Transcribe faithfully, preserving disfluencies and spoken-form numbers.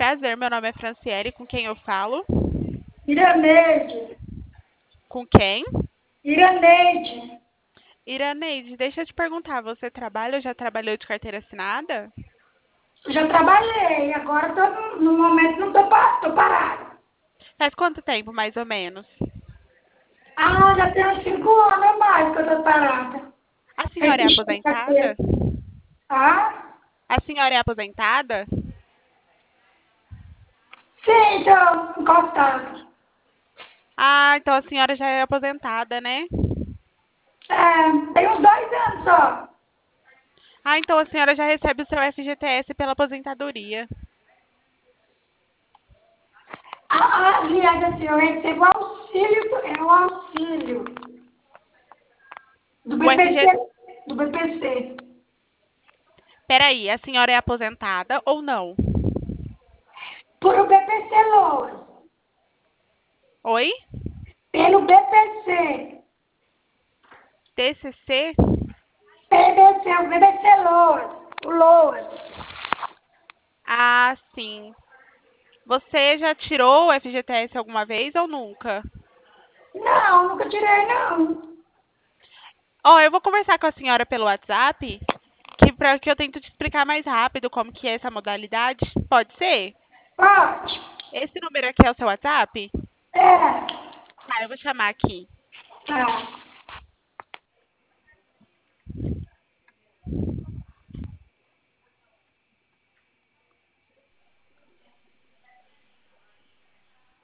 Prazer, meu nome é Franciele, com quem eu falo? Iraneide. Com quem? Iraneide. Iraneide, deixa eu te perguntar, você trabalha ou já trabalhou de carteira assinada? Já trabalhei, agora tô, no no momento não tô, pa- tô parada. Faz quanto tempo, mais ou menos? Ah, já tem uns cinco anos a mais que eu tô parada. A senhora é Registrei a carteira. aposentada? Ah? A senhora é aposentada? Sim, tô encostada. Ah, então a senhora já é aposentada, né? É, tem uns dois anos só. Ah, então a senhora já recebe o seu F G T S pela aposentadoria. Ah, aliás, assim, eu recebo auxílio, do- é o auxílio do O B P C, F G... do B P C. Peraí, a senhora é aposentada ou não? Por o B P C Loas. Oi? Pelo B P C. T C C? B B C, o B B C Loas. O Loas. Ah, sim. Você já tirou o F G T S alguma vez ou nunca? Não, nunca tirei, não. Ó, eu vou conversar com a senhora pelo WhatsApp, que para que eu tento te explicar mais rápido como que é essa modalidade. Pode ser? Pode. Esse número aqui é o seu WhatsApp? É. Tá, eu vou chamar aqui. Tá.